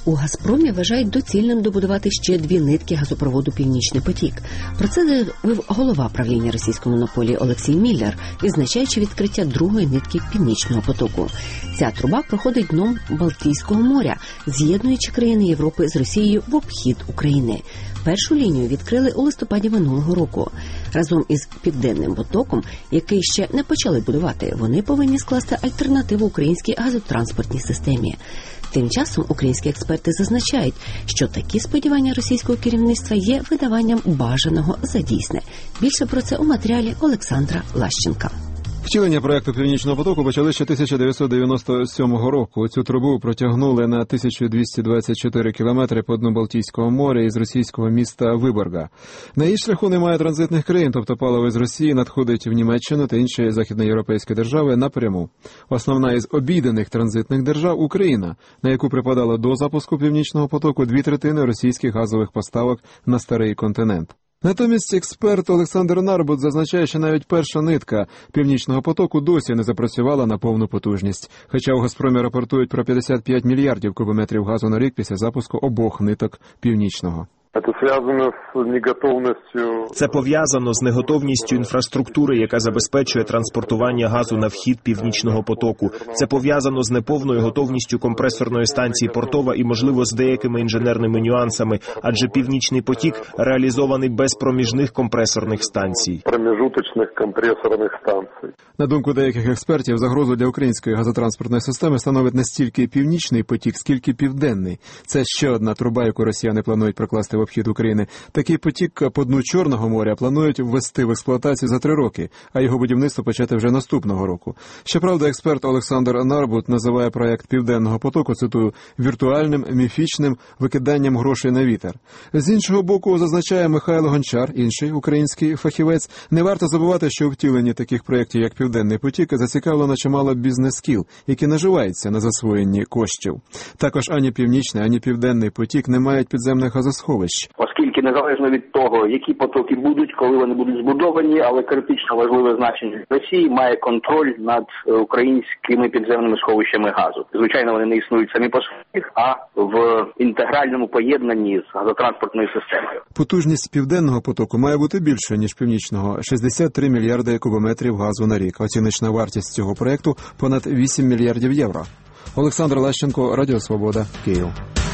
У «Газпромі» вважають доцільним добудувати ще 2 нитки газопроводу «Північний потік». Про це заявив голова правління російської монополії Олексій Міллер, відзначаючи відкриття 2-ї нитки «Північного потоку». Ця труба проходить дном Балтійського моря, з'єднуючи країни Європи з Росією в обхід України. Першу лінію відкрили у листопаді минулого року. Разом із «Південним потоком», який ще не почали будувати, вони повинні скласти альтернативу українській газотранспортній системі. Тим часом українські експерти зазначають, що такі сподівання російського керівництва є видаванням бажаного за дійсне. Більше про це у матеріалі Олександра Лащенка. Втілення проєкту «Північного потоку» почали ще 1997 року. Цю трубу протягнули на 1224 кілометри по дну Балтійського моря із російського міста Виборга. На її шляху немає транзитних країн, тобто паливо з Росії надходить в Німеччину та інші західноєвропейські держави напряму. Основна із обійдених транзитних держав – Україна, на яку припадало до запуску «Північного потоку» 2/3 російських газових поставок на старий континент. Натомість експерт Олександр Нарбут зазначає, що навіть перша нитка «Північного потоку» досі не запрацювала на повну потужність. Хоча у «Газпромі» рапортують про 55 мільярдів кубометрів газу на рік після запуску обох ниток «Північного». Це пов'язано з неготовністю інфраструктури, яка забезпечує транспортування газу на вхід «Північного потоку». Це пов'язано з неповною готовністю компресорної станції «Портова» і, можливо, з деякими інженерними нюансами, адже «Північний потік» реалізований без проміжних компресорних станцій. На думку деяких експертів, загрозу для української газотранспортної системи становить не стільки «Північний потік», скільки «Південний». Це ще одна труба, яку росіяни планують прокласти в обхід України. Такий потік по дну Чорного моря планують ввести в експлуатацію за 3 роки, а його будівництво почати вже наступного року. Щоправда, експерт Олександр Нарбут називає проєкт «Південного потоку», цитую, «віртуальним, міфічним викиданням грошей на вітер». З іншого боку, зазначає Михайло Гончар, інший український фахівець, не варто забувати, що у втіленні таких проєктів, як «Південний потік», зацікавлено чимало бізнес-кіл, які наживаються на засвоєнні коштів. Також ані «Північний», ані «Південний потік» не мають підземних газосховищ. Оскільки незалежно від того, які потоки будуть, коли вони будуть збудовані, але критично важливе значення Росії має контроль над українськими підземними сховищами газу. Звичайно, вони не існують самі по собі, а в інтегральному поєднанні з газотранспортною системою. Потужність «Південного потоку» має бути більшою, ніж «Північного» – 63 мільярди кубометрів газу на рік. Оціночна вартість цього проєкту – понад 8 мільярдів євро. Олександр Лащенко, Радіо Свобода, Київ.